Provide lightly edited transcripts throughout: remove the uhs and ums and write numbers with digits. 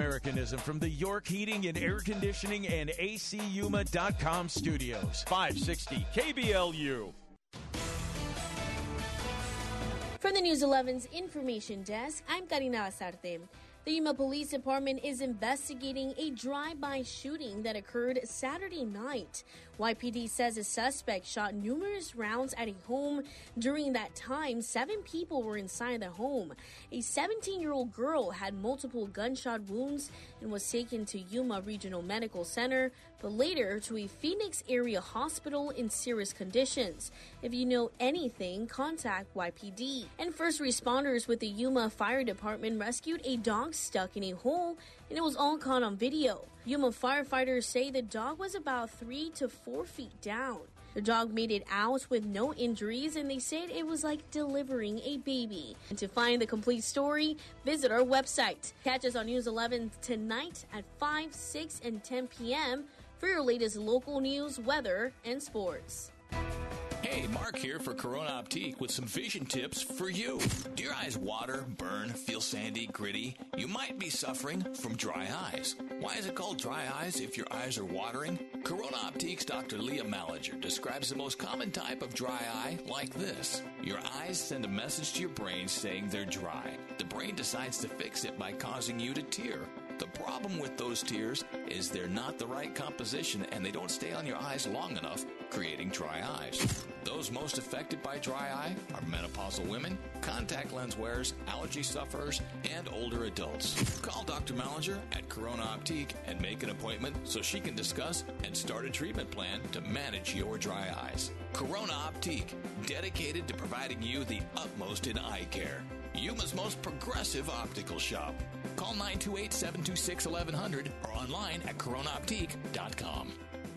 Americanism from the York Heating and Air Conditioning and ACUMA.com studios. 560 KBLU. From the News 11's Information Desk, I'm Karina Asarte. The Yuma Police Department is investigating a drive-by shooting that occurred Saturday night. YPD says a suspect shot numerous rounds at a home. During that time, 7 people were inside the home. A 17-year-old girl had multiple gunshot wounds and was taken to Yuma Regional Medical Center, but later to a Phoenix area hospital in serious conditions. If you know anything, contact YPD. And first responders with the Yuma Fire Department rescued a dog stuck in a hole, and it was all caught on video. Yuma firefighters say the dog was about 3 to 4 feet down. The dog made it out with no injuries, and they said it was like delivering a baby. And to find the complete story, visit our website. Catch us on News 11 tonight at 5, 6, and 10 p.m. for your latest local news, weather, and sports. Hey, Mark here for Corona Optique with some vision tips for you. Do your eyes water, burn, feel sandy, gritty? You might be suffering from dry eyes. Why is it called dry eyes if your eyes are watering? Corona Optique's Dr. Leah Malinger describes the most common type of dry eye like this. Your eyes send a message to your brain saying they're dry. The brain decides to fix it by causing you to tear. The problem with those tears is they're not the right composition and they don't stay on your eyes long enough, creating dry eyes. Those most affected by dry eye are menopausal women, contact lens wearers, allergy sufferers, and older adults. Call Dr. Malinger at Corona Optique and make an appointment so she can discuss and start a treatment plan to manage your dry eyes. Corona Optique, dedicated to providing you the utmost in eye care. Yuma's most progressive optical shop. Call 928-726-1100 or online at coronaoptique.com.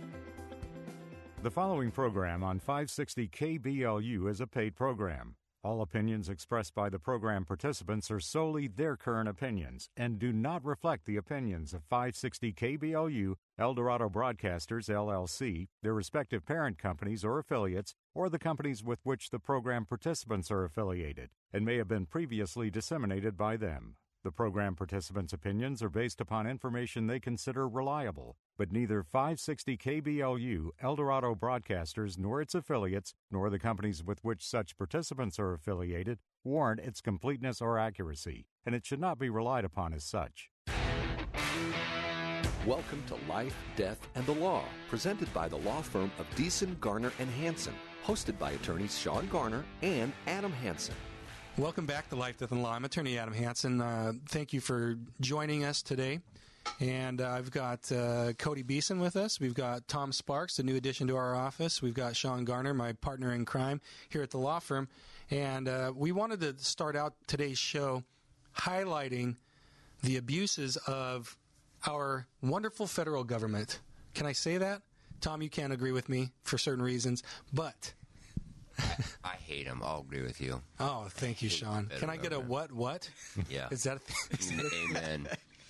The following program on 560 KBLU is a paid program. All opinions expressed by the program participants are solely their current opinions and do not reflect the opinions of 560 KBLU, Eldorado Broadcasters, LLC, their respective parent companies or affiliates, or the companies with which the program participants are affiliated, and may have been previously disseminated by them. The program participants' opinions are based upon information they consider reliable, but neither 560 KBLU, Eldorado Broadcasters, nor its affiliates, nor the companies with which such participants are affiliated, warrant its completeness or accuracy, and it should not be relied upon as such. Welcome to Life, Death, and the Law, presented by the law firm of Deason, Garner, and Hansen, hosted by attorneys Sean Garner and Adam Hansen. Welcome back to Life, Death, and Law. I'm attorney Adam Hansen. Thank you for joining us today. And I've got Cody Beeson with us. We've got Tom Sparks, the new addition to our office. We've got Sean Garner, my partner in crime here at the law firm. And we wanted to start out today's show highlighting the abuses of our wonderful federal government. Can I say that? Tom, you can't agree with me for certain reasons, but I hate him. I'll agree with you. Oh, thank you, Sean. Can I get a what? Yeah. Is that Amen.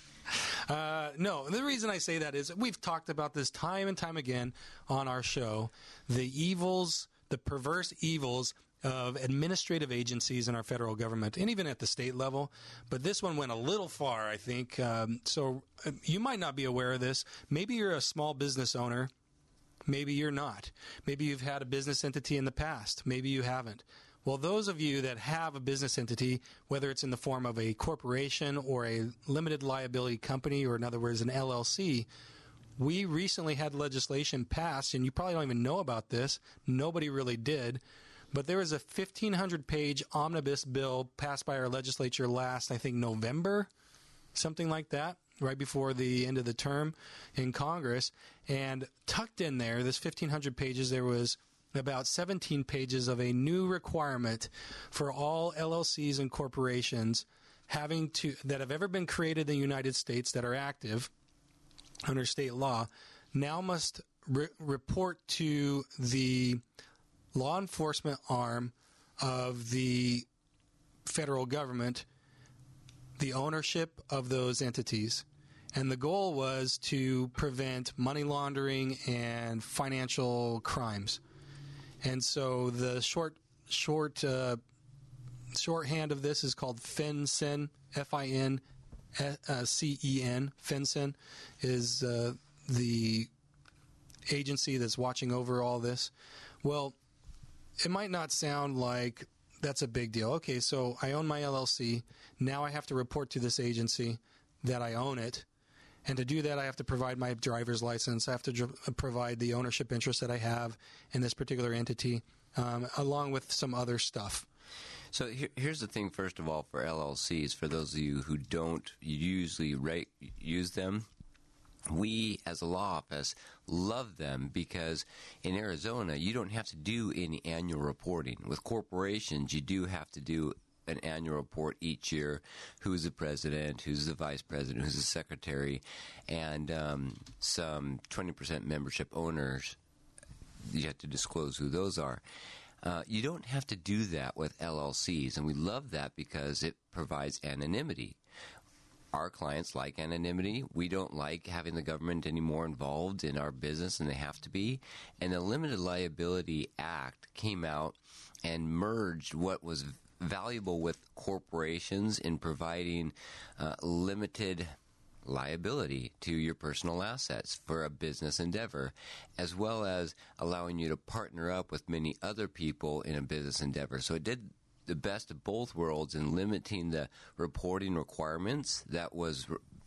No, the reason I say that is we've talked about this time and time again on our show, the evils, the perverse evils of administrative agencies in our federal government, and even at the state level. But this one went a little far, I think. So you might not be aware of this. Maybe you're a small business owner. Maybe you're not. Maybe you've had a business entity in the past. Maybe you haven't. Well, those of you that have a business entity, whether it's in the form of a corporation or a limited liability company, or in other words, an LLC, we recently had legislation passed, and you probably don't even know about this. Nobody really did. But there was a 1,500-page omnibus bill passed by our legislature last, I think, November, something like that, right before the end of the term in Congress. And tucked in there, this 1,500 pages, there was about 17 pages of a new requirement for all LLCs and corporations that have ever been created in the United States that are active under state law now must report to the law enforcement arm of the federal government the ownership of those entities. And the goal was to prevent money laundering and financial crimes. And so the shorthand of this is called FinCEN, FINCEN, CEN, FinCEN, is the agency that's watching over all this. Well, it might not sound like that's a big deal. Okay, so I own my LLC. Now I have to report to this agency that I own it. And to do that, I have to provide my driver's license. I have to provide the ownership interest that I have in this particular entity, along with some other stuff. So here's the thing, first of all, for LLCs, for those of you who don't usually use them, we, as a law office, love them because in Arizona, you don't have to do any annual reporting. With corporations, you do have to do an annual report each year. Who's the president, who's the vice president, who's the secretary, and some 20% membership owners. You have to disclose who those are. You don't have to do that with LLCs, and we love that because it provides anonymity. Our clients like anonymity. We don't like having the government any more involved in our business than they have to be. And the Limited Liability Act came out and merged what was valuable with corporations in providing limited liability to your personal assets for a business endeavor, as well as allowing you to partner up with many other people in a business endeavor. So it did the best of both worlds in limiting the reporting requirements that was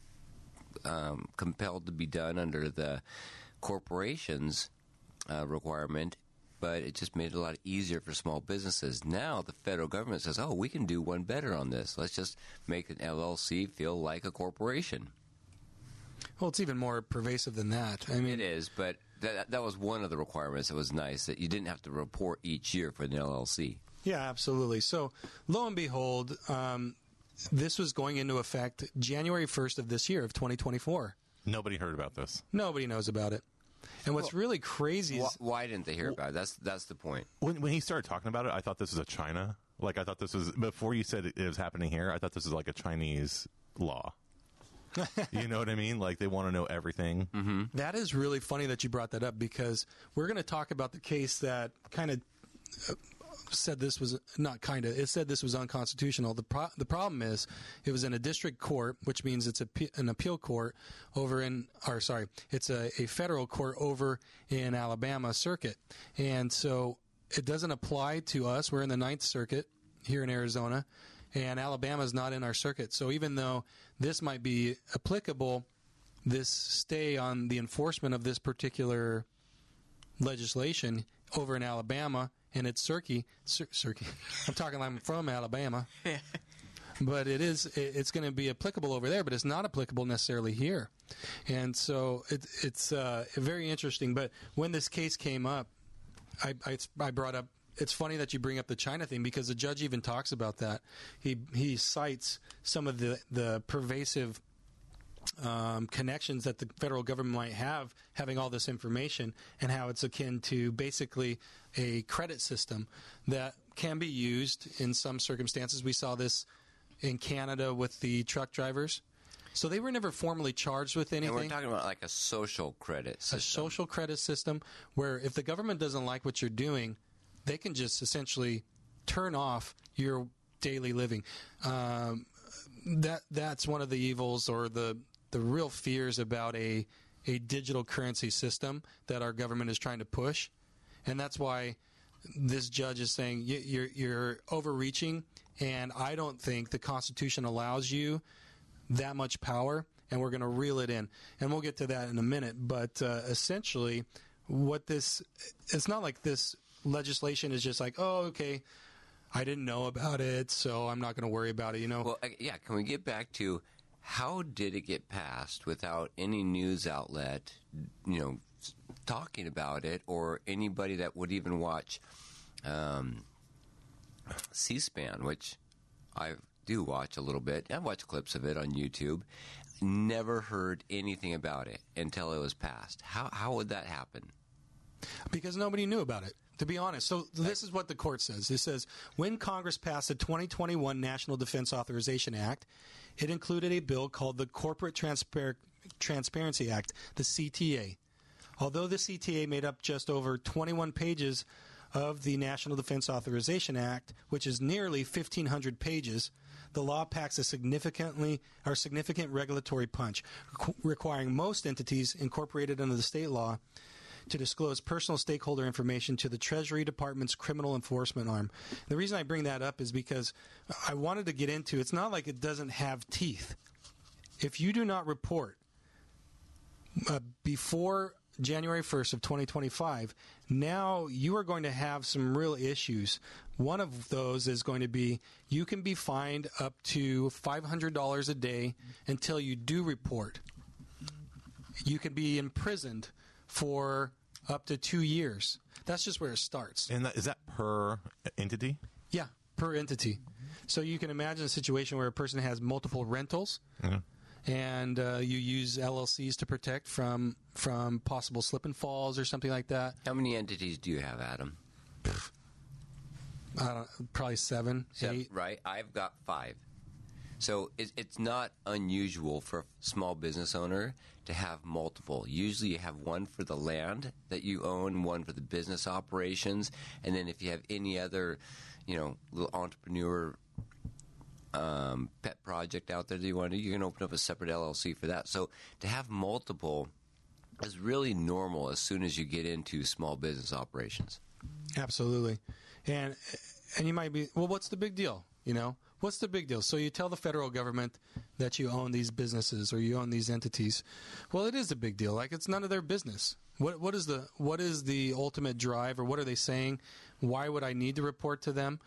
compelled to be done under the corporation's requirement, but it just made it a lot easier for small businesses. Now the federal government says, oh, we can do one better on this. Let's just make an LLC feel like a corporation. Well, it's even more pervasive than that. I mean, it is, but that was one of the requirements that was nice, that you didn't have to report each year for an LLC. Yeah, absolutely. So, lo and behold, this was going into effect January 1st of this year, of 2024. Nobody heard about this. Nobody knows about it. And what's really crazy is... Why didn't they hear about it? That's the point. When he started talking about it, I thought this was a China. Like, I thought this was... Before you said it was happening here, I thought this was like a Chinese law. You know what I mean? Like, they want to know everything. Mm-hmm. That is really funny that you brought that up, because we're going to talk about the case that kind of... said this was not kind of. It said this was unconstitutional. The problem is it was in a district court, which means it's an appeal court over in, or sorry, it's a federal court over in Alabama circuit, and so it doesn't apply to us. We're in the Ninth Circuit here in Arizona, and Alabama's not in our circuit. So even though this might be applicable, this stay on the enforcement of this particular legislation over in Alabama. And it's Circuit. I'm talking like I'm from Alabama. But it's going to be applicable over there, but it's not applicable necessarily here. And so it's very interesting. But when this case came up, I brought up, it's funny that you bring up the China thing, because the judge even talks about that. He cites some of the pervasive connections that the federal government might have, having all this information, and how it's akin to basically a credit system that can be used in some circumstances. We saw this in Canada with the truck drivers. So they were never formally charged with anything. And we're talking about like a social credit system. A social credit system where if the government doesn't like what you're doing, they can just essentially turn off your daily living. That's one of the evils, or the real fears about a digital currency system that our government is trying to push. And that's why this judge is saying you're overreaching, and I don't think the Constitution allows you that much power, and we're going to reel it in. And we'll get to that in a minute. But essentially, it's not like this legislation is just like, oh, okay, I didn't know about it, so I'm not going to worry about it, you know? Well, yeah, can we get back to how did it get passed without any news outlet, talking about it, or anybody that would even watch C-SPAN, which I do watch a little bit. I watch clips of it on YouTube. Never heard anything about it until it was passed. How would that happen? Because nobody knew about it, to be honest. So this is what the court says. It says, when Congress passed the 2021 National Defense Authorization Act, it included a bill called the Corporate Transparency Act, the CTA. Although the CTA made up just over 21 pages of the National Defense Authorization Act, which is nearly 1,500 pages, the law packs a significant regulatory punch, requiring most entities incorporated under the state law to disclose personal stakeholder information to the Treasury Department's criminal enforcement arm. The reason I bring that up is because I wanted to get into, it's not like it doesn't have teeth. If you do not report before January 1st of 2025, now you are going to have some real issues. One of those is going to be you can be fined up to $500 a day until you do report. You can be imprisoned for up to 2 years. That's just where it starts. And is that per entity? Yeah, per entity. So you can imagine a situation where a person has multiple rentals, and you use LLCs to protect from possible slip and falls or something like that. How many entities do you have, Adam? Probably 7, 8. Right. I've got 5. So it's not unusual for a small business owner to have multiple. Usually you have one for the land that you own, one for the business operations, and then if you have any other, little entrepreneur pet project out there that you want to do, you can open up a separate LLC for that. So to have multiple is really normal as soon as you get into small business operations. Absolutely. And you might be, well, what's the big deal? What's the big deal? So you tell the federal government that you own these businesses or you own these entities. Well, it is a big deal. Like, it's none of their business. What is the ultimate drive, or what are they saying? Why would I need to report to them?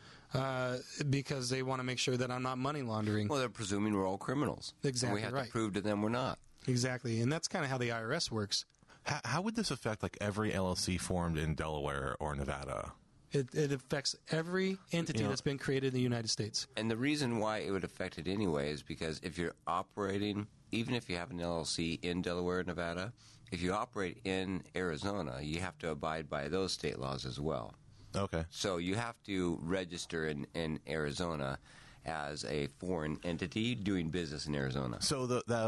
Because they want to make sure that I'm not money laundering. Well, they're presuming we're all criminals. Exactly. And we have to prove to them we're not. Exactly. And that's kind of how the IRS works. How would this affect every LLC formed in Delaware or Nevada? It affects every entity that's been created in the United States. And the reason why it would affect it anyway is because if you're operating, even if you have an LLC in Delaware, Nevada, if you operate in Arizona, you have to abide by those state laws as well. Okay. So you have to register in Arizona as a foreign entity doing business in Arizona. So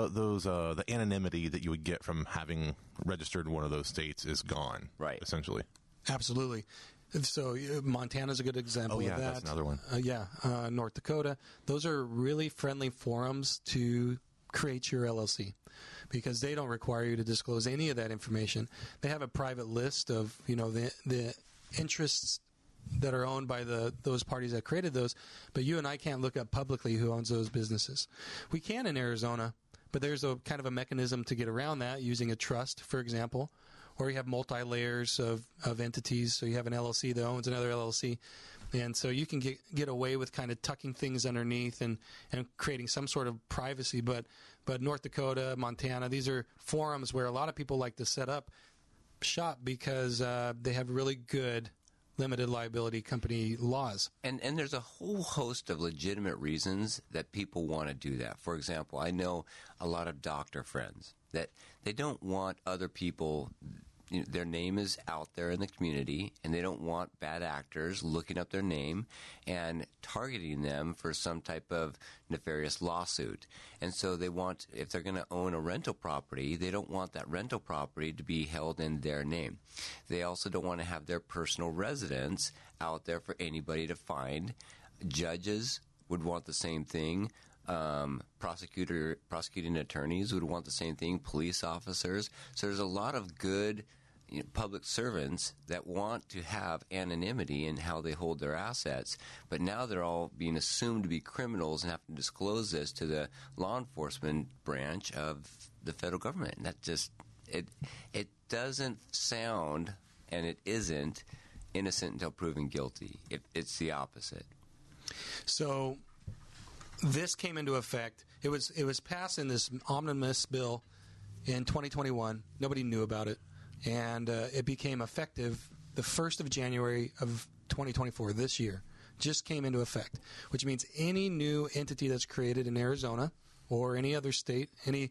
the anonymity that you would get from having registered in one of those states is gone, right? Essentially. Absolutely. So Montana's a good example of that. That's another one. North Dakota. Those are really friendly forums to create your LLC because they don't require you to disclose any of that information. They have a private list of the interests that are owned by those parties that created those, but you and I can't look up publicly who owns those businesses. We can in Arizona, but there's a kind of a mechanism to get around that using a trust, for example. Or you have multi-layers of entities. So you have an LLC that owns another LLC. And so you can get away with kind of tucking things underneath and creating some sort of privacy. But North Dakota, Montana, these are forums where a lot of people like to set up shop because they have really good limited liability company laws. And there's a whole host of legitimate reasons that people want to do that. For example, I know a lot of doctor friends that they don't want other people, their name is out there in the community, and they don't want bad actors looking up their name and targeting them for some type of nefarious lawsuit. And so they want, if they're going to own a rental property, they don't want that rental property to be held in their name. They also don't want to have their personal residence out there for anybody to find. Judges would want the same thing. Prosecuting attorneys would want the same thing, police officers. So there's a lot of good public servants that want to have anonymity in how they hold their assets, but now they're all being assumed to be criminals and have to disclose this to the law enforcement branch of the federal government. And that just, it doesn't sound, and it isn't, innocent until proven guilty. It's the opposite. So this came into effect. It was passed in this omnibus bill in 2021. Nobody knew about it. And it became effective the 1st of January of 2024, this year. Just came into effect, which means any new entity that's created in Arizona or any other state, any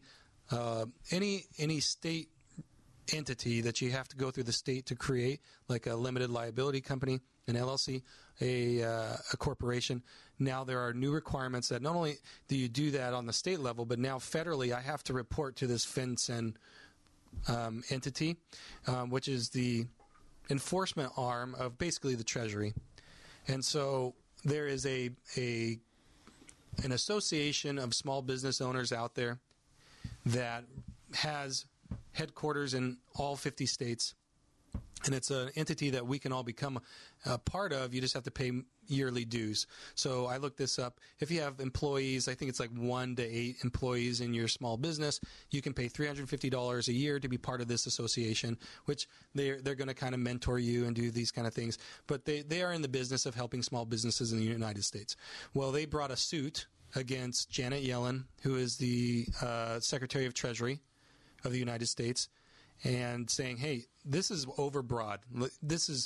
state entity that you have to go through the state to create, like a limited liability company, an LLC, a corporation. Now there are new requirements that not only do you do that on the state level, but now federally I have to report to this FinCEN entity, which is the enforcement arm of basically the Treasury. And so there is a an association of small business owners out there that has headquarters in all 50 states. And it's an entity that we can all become a part of. You just have to pay yearly dues. So I looked this up. If you have employees, I think it's like 1 to 8 employees in your small business, you can pay $350 a year to be part of this association, which they're going to kind of mentor you and do these kind of things. But they are in the business of helping small businesses in the United States. Well, they brought a suit against Janet Yellen, who is the Secretary of Treasury of the United States, and saying, hey, this is overbroad. This is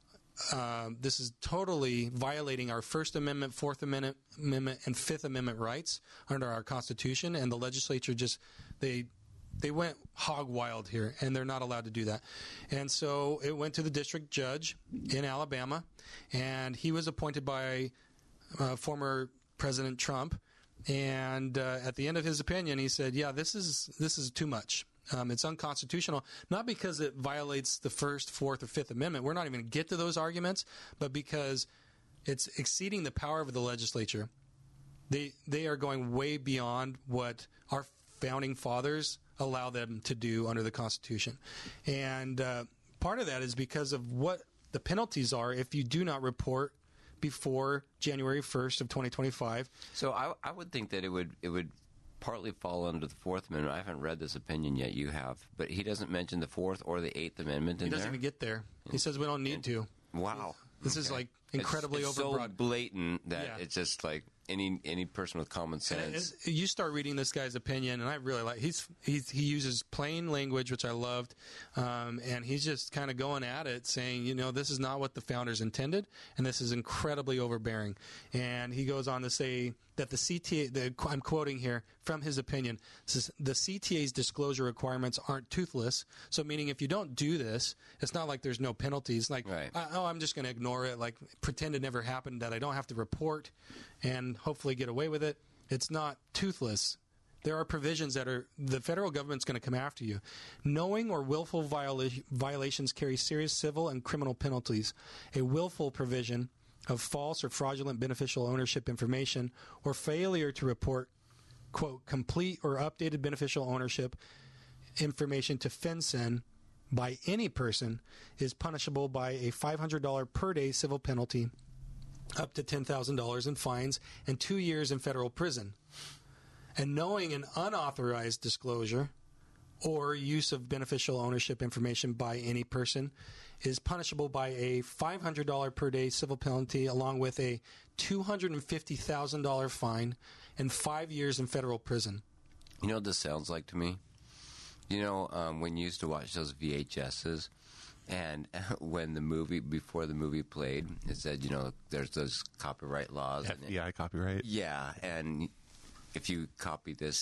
totally violating our First Amendment, Fourth Amendment, and Fifth Amendment rights under our Constitution. And the legislature they went hog wild here, and they're not allowed to do that. And so it went to the district judge in Alabama, and he was appointed by former President Trump. And at the end of his opinion, he said, yeah, this is too much. It's unconstitutional, not because it violates the First, Fourth, or Fifth Amendment. We're not even going to get to those arguments, but because it's exceeding the power of the legislature. They are going way beyond what our founding fathers allow them to do under the Constitution. And part of that is because of what the penalties are if you do not report before January 1st of 2025. So I would think that it would partly fall under the Fourth Amendment. I haven't read this opinion yet. You have. But he doesn't mention the Fourth or the Eighth Amendment in there? He doesn't even get there. He says we don't need to. Wow. This is like incredibly it's overbroad. so blatant that it's just like any person with common sense. And you start reading this guy's opinion, and I really like. He uses plain language, which I loved, and he's just kind of going at it, saying, this is not what the founders intended, and this is incredibly overbearing. And he goes on to say that the CTA, I'm quoting here from his opinion, says the CTA's disclosure requirements aren't toothless. So meaning if you don't do this, it's not like there's no penalties. Like, right. I'm just going to ignore it, like pretend it never happened, that I don't have to report and hopefully get away with it. It's not toothless. There are provisions that the federal government's going to come after you. Knowing or willful violations carry serious civil and criminal penalties. A willful provision of false or fraudulent beneficial ownership information or failure to report, quote, complete or updated beneficial ownership information to FinCEN by any person is punishable by a $500 per day civil penalty, up to $10,000 in fines, and 2 years in federal prison. And knowing an unauthorized disclosure or use of beneficial ownership information by any person is punishable by a $500 per day civil penalty along with a $250,000 fine and 5 years in federal prison. You know what this sounds like to me? When you used to watch those VHSs, and when before the movie played, it said, there's those copyright laws. FBI copyright? Yeah, and if you copy this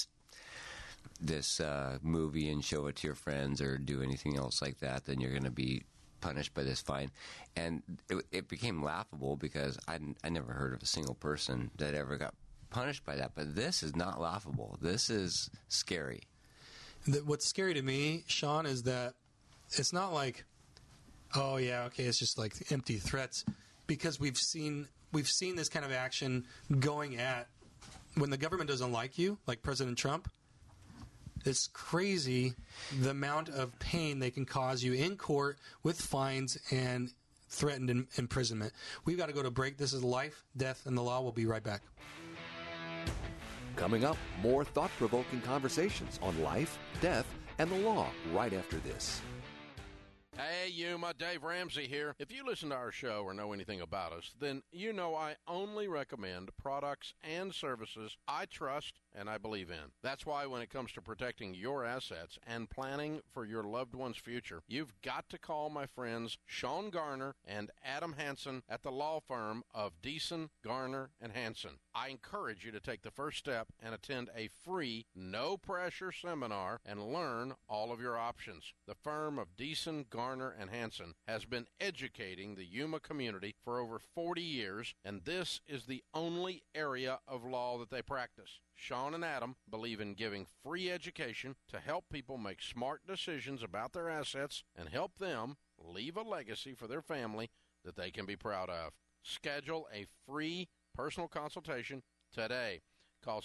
movie and show it to your friends or do anything else like that, then you're going to be punished by this fine. And it became laughable because I never heard of a single person that ever got punished by that. But this is not laughable. This is scary. What's scary to me, Sean, is that it's not like, oh yeah, okay, it's just like empty threats, because we've seen this kind of action going at when the government doesn't like you, like President Trump. It's crazy the amount of pain they can cause you in court with fines and threatened imprisonment. We've got to go to break. This is Life, Death, and the Law. We'll be right back. Coming up, more thought-provoking conversations on life, death, and the law right after this. Hey, Yuma, Dave Ramsey here. If you listen to our show or know anything about us, then you know I only recommend products and services I trust and I believe in. That's why when it comes to protecting your assets and planning for your loved one's future, you've got to call my friends Sean Garner and Adam Hansen at the law firm of Deason, Garner, and Hansen. I encourage you to take the first step and attend a free, no-pressure seminar and learn all of your options. The firm of Deason, Garner, and Hansen has been educating the Yuma community for over 40 years, and this is the only area of law that they practice. Sean and Adam believe in giving free education to help people make smart decisions about their assets and help them leave a legacy for their family that they can be proud of. Schedule a free personal consultation today. Call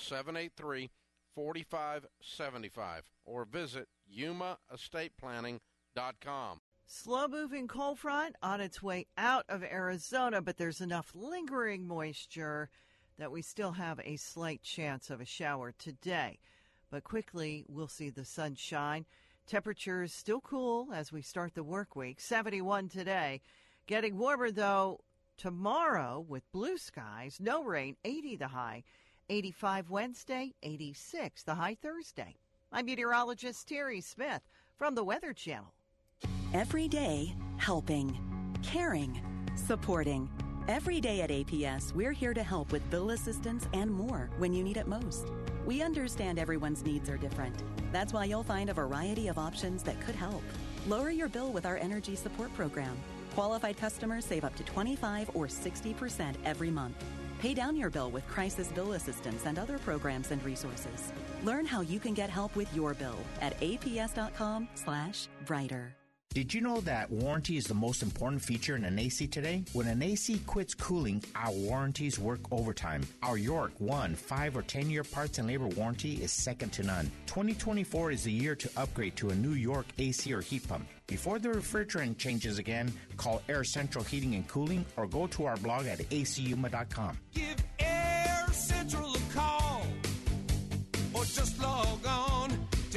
783-4575 or visit yumaestateplanning.com. Slow-moving cold front on its way out of Arizona, but there's enough lingering moisture that we still have a slight chance of a shower today. But quickly, we'll see the sunshine. Temperatures still cool as we start the work week. 71 today. Getting warmer, though, tomorrow with blue skies, no rain, 80 the high. 85 Wednesday, 86 the high Thursday. I'm meteorologist Terry Smith from the Weather Channel. Every day, helping, caring, supporting. Every day at APS, we're here to help with bill assistance and more when you need it most. We understand everyone's needs are different. That's why you'll find a variety of options that could help. Lower your bill with our energy support program. Qualified customers save up to 25 or 60% every month. Pay down your bill with crisis bill assistance and other programs and resources. Learn how you can get help with your bill at aps.com/brighter. Did you know that warranty is the most important feature in an AC today? When an AC quits cooling, our warranties work overtime. Our York 1, 5, or 10-year parts and labor warranty is second to none. 2024 is the year to upgrade to a new York AC or heat pump. Before the refrigerant changes again, call Air Central Heating and Cooling or go to our blog at acuma.com. Give Air Central a call or just log on to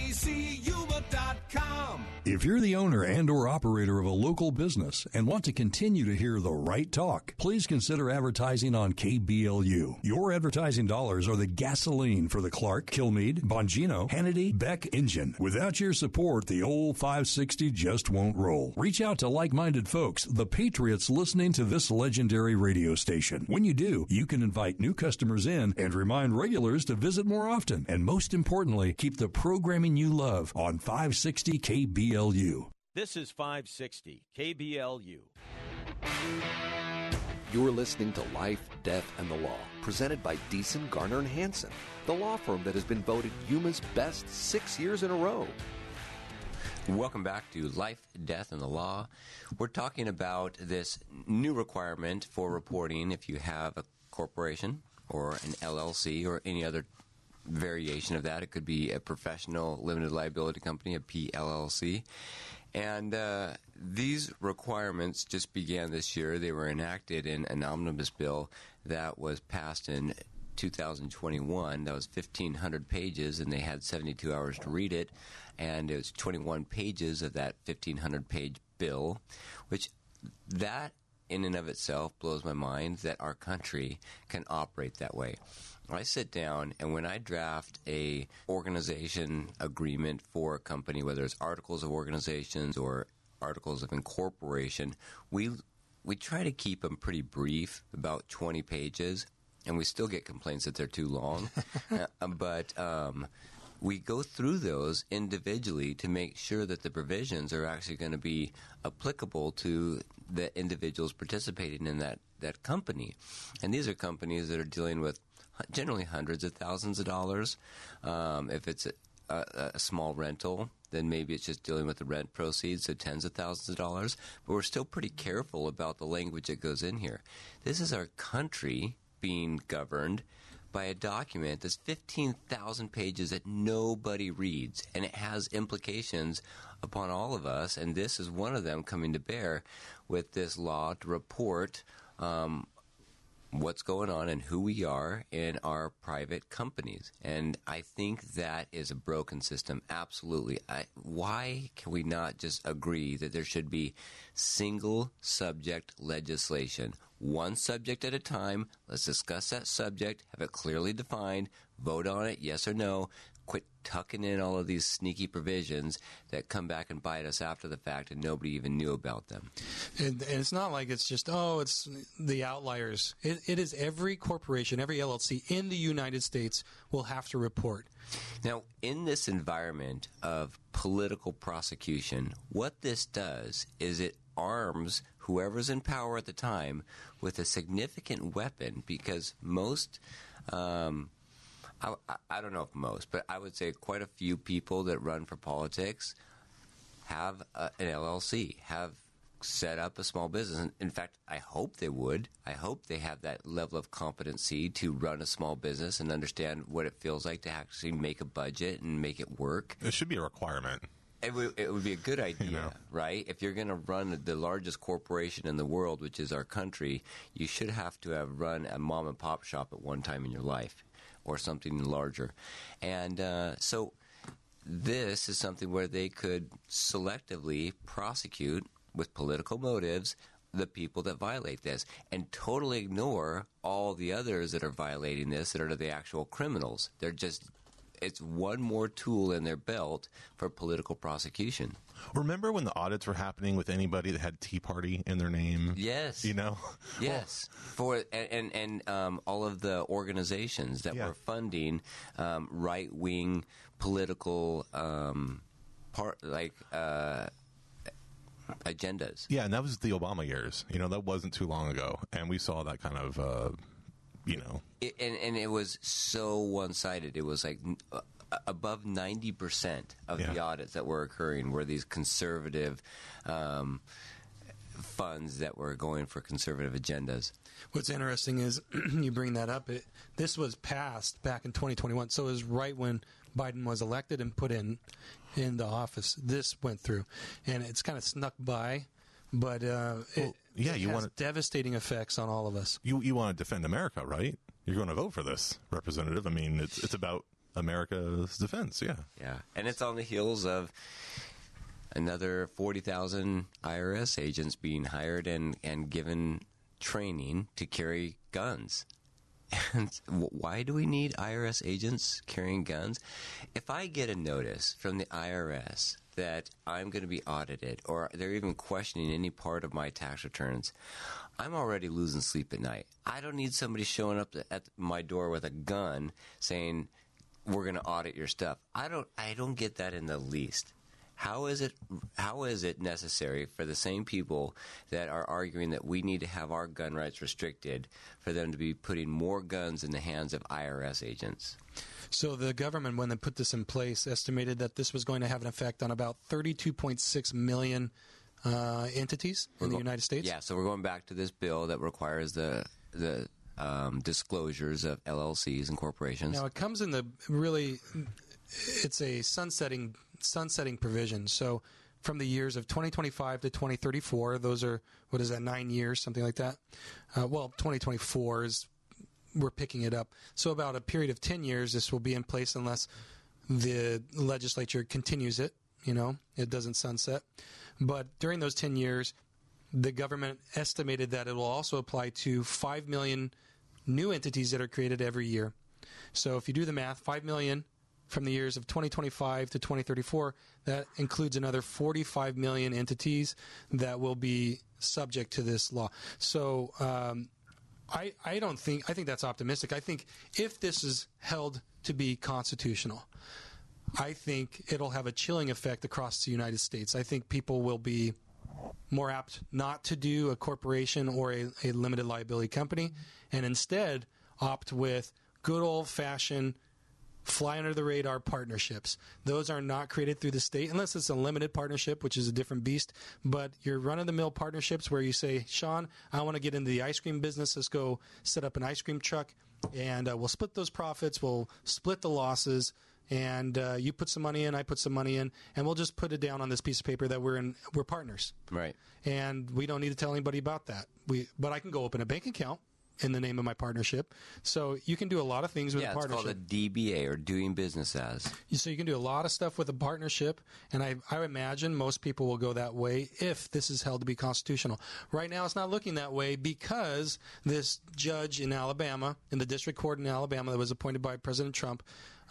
acuma.com. If you're the owner and or operator of a local business and want to continue to hear the right talk, please consider advertising on KBLU. Your advertising dollars are the gasoline for the Clark, Kilmeade, Bongino, Hannity, Beck engine. Without your support, the old 560 just won't roll. Reach out to like-minded folks, the patriots listening to this legendary radio station. When you do, you can invite new customers in and remind regulars to visit more often. And most importantly, keep the programming you love on 560 KBLU. This is 560 KBLU. You're listening to Life, Death, and the Law, presented by Deason, Garner, and Hansen, the law firm that has been voted Yuma's best 6 years in a row. Welcome back to Life, Death, and the Law. We're talking about this new requirement for reporting if you have a corporation or an LLC or any other variation of that. It could be a professional limited liability company, a PLLC. And these requirements just began this year. They were enacted in an omnibus bill that was passed in 2021. That was 1,500 pages, and they had 72 hours to read it. And it was 21 pages of that 1,500-page bill, which that in and of itself blows my mind that our country can operate that way. I sit down, and when I draft a organization agreement for a company, whether it's articles of organizations or articles of incorporation, we try to keep them pretty brief, about 20 pages, and we still get complaints that they're too long. But we go through those individually to make sure that the provisions are actually going to be applicable to the individuals participating in that company. And these are companies that are dealing with generally hundreds of thousands of dollars. If it's a small rental, then maybe it's just dealing with the rent proceeds, so tens of thousands of dollars. But we're still pretty careful about the language that goes in here. This is our country being governed by a document that's 15,000 pages that nobody reads, and it has implications upon all of us, and this is one of them coming to bear with this law to report what's going on and who we are in our private companies. And I think that is a broken system, absolutely. Why can we not just agree that there should be single subject legislation? One subject at a time. Let's discuss that subject, have it clearly defined, vote on it, yes or no. Quit tucking in all of these sneaky provisions that come back and bite us after the fact and nobody even knew about them. And it's not like it's just, it's the outliers. It is every corporation, every LLC in the United States will have to report. Now, in this environment of political prosecution, what this does is it arms whoever's in power at the time with a significant weapon, because most, I don't know if most, but I would say quite a few people that run for politics have an LLC, have set up a small business. And in fact, I hope they would. I hope they have that level of competency to run a small business and understand what it feels like to actually make a budget and make it work. It should be a requirement. It would be a good idea, right? If you're going to run the largest corporation in the world, which is our country, you should have to have run a mom-and-pop shop at one time in your life or something larger. And so this is something where they could selectively prosecute with political motives the people that violate this and totally ignore all the others that are violating this that are the actual criminals. It's one more tool in their belt for political prosecution. Remember when the audits were happening with anybody that had Tea Party in their name? Yes. Yes. For all of the organizations that were funding right-wing political agendas. Yeah, and that was the Obama years. That wasn't too long ago, and we saw that kind of, and it was so one-sided. It was like above 90% of the audits that were occurring were these conservative funds that were going for conservative agendas. What's interesting is you bring that up. This was passed back in 2021, so it was right when Biden was elected and put in the office. This went through, and it's kind of snuck by, but it has devastating effects on all of us. You want to defend America, right? You're going to vote for this, Representative. I mean, it's about America's defense, yeah. Yeah, and it's on the heels of another 40,000 IRS agents being hired and given training to carry guns. And why do we need IRS agents carrying guns? If I get a notice from the IRS that I'm going to be audited or they're even questioning any part of my tax returns, I'm already losing sleep at night. I don't need somebody showing up at my door with a gun saying, we're going to audit your stuff. I don't get that in the least. How is it necessary for the same people that are arguing that we need to have our gun rights restricted for them to be putting more guns in the hands of IRS agents? So the government, when they put this in place, estimated that this was going to have an effect on about 32.6 million entities in the United States. Yeah, so we're going back to this bill that requires the disclosures of LLCs and corporations. Now, it comes in it's a sunsetting provision. So from the years of 2025 to 2034, those are, 9 years, something like that? 2024 is, we're picking it up. So about a period of 10 years, this will be in place unless the legislature continues it, it doesn't sunset. But during those 10 years, the government estimated that it will also apply to 5 million new entities that are created every year. So if you do the math, 5 million from the years of 2025 to 2034, that includes another 45 million entities that will be subject to this law. So I think that's optimistic. I think if this is held to be constitutional, I think it'll have a chilling effect across the United States. I think people will be more apt not to do a corporation or a limited liability company and instead opt with good old-fashioned fly under the radar partnerships. Those are not created through the state unless it's a limited partnership, which is a different beast. But your run-of-the-mill partnerships where you say, Sean, I want to get into the ice cream business. Let's go set up an ice cream truck, and we'll split those profits. We'll split the losses, and you put some money in, I put some money in, and we'll just put it down on this piece of paper that we're partners. Right. And we don't need to tell anybody about that. But I can go open a bank account in the name of my partnership. So you can do a lot of things with a partnership. Yeah, it's called a DBA, or doing business as. So you can do a lot of stuff with a partnership, and I imagine most people will go that way if this is held to be constitutional. Right now it's not looking that way because this judge in Alabama, in the district court in Alabama that was appointed by President Trump